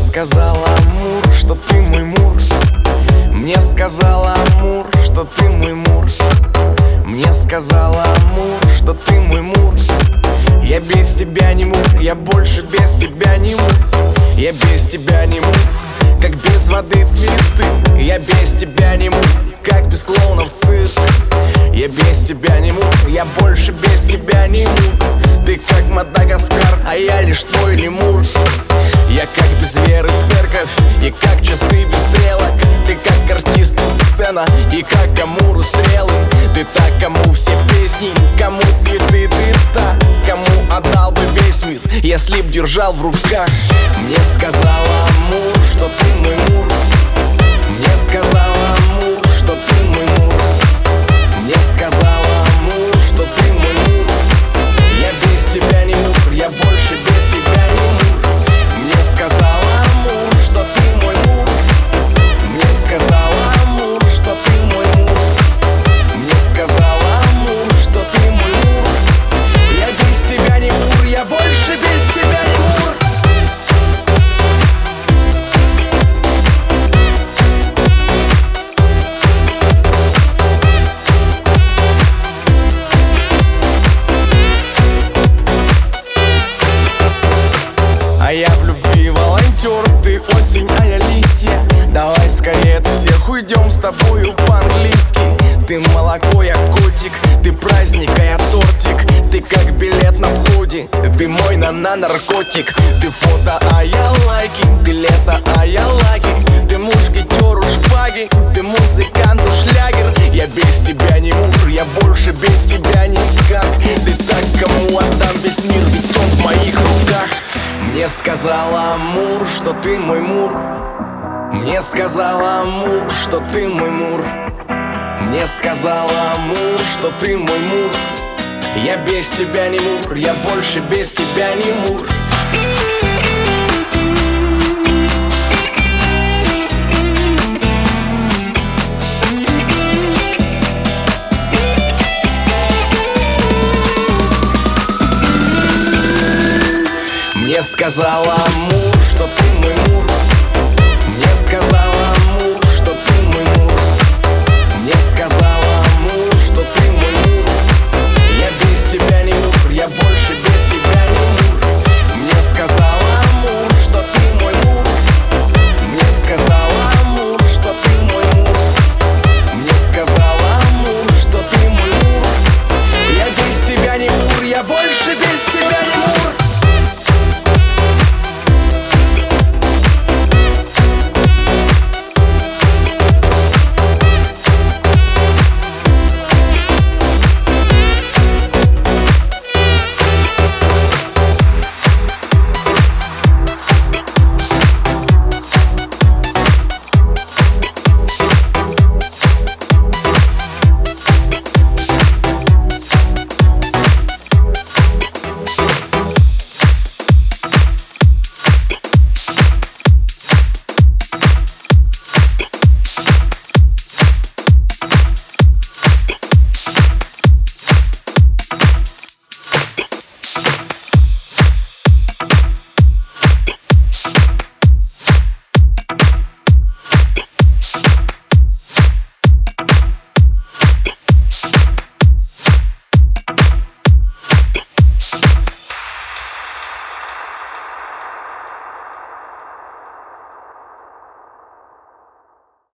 сказал Амур, что ты мой мур. Мне сказал Амур, что ты мой мур. Мне сказал Амур, что ты мой мур. Я без тебя не мур, я больше без тебя не мур. Я без тебя не мур, как без воды цветы. Я без тебя не мур, как без клоунов цирк. Я без тебя не мур, я больше без тебя не мур. Ты как Мадагаскар, а я лишь твой лемур. Я как без веры церковь, и как часы без стрелок. Ты как артисту сцена, и как Амуру стрелы. Ты так, кому все песни, кому цветы. Ты та, кому отдал бы весь мир, если б держал в руках. Мне сказал Амур, что ты мой мур. Мне сказал Амур, что ты мой мур. Мне сказал Амур, что ты мой мур. Я без тебя не мур, я больше без тебя не мур. Мне сказал Амур, что ты мой мур. Мне сказал Амур, что ты мой мур. Мне сказал Амур, что ты мой мур. Я без тебя не мур, я больше без тебя не мур. А я в любви волонтер, ты осень, а я листья. Давай скорее от всех уйдем с тобою по-английски. Ты молоко, я котик, ты праздник, а я тортик. Ты как билет на входе, ты мой наркотик. Ты фото, а я лайки, ты лето, а я лаги. Ты мушкетер у шпаги, ты музыкант у шлягер. Я без тебя не мур, я больше без тебя никак. Ты так, кому отдам весь мир, ведь он в моих руках. Мне сказал Амур, что ты мой мур. Мне сказал Амур, что ты мой мур. Мне сказал Амур, что ты мой мур. Я без тебя не мур, я больше без тебя не мур. Мне сказал Амур.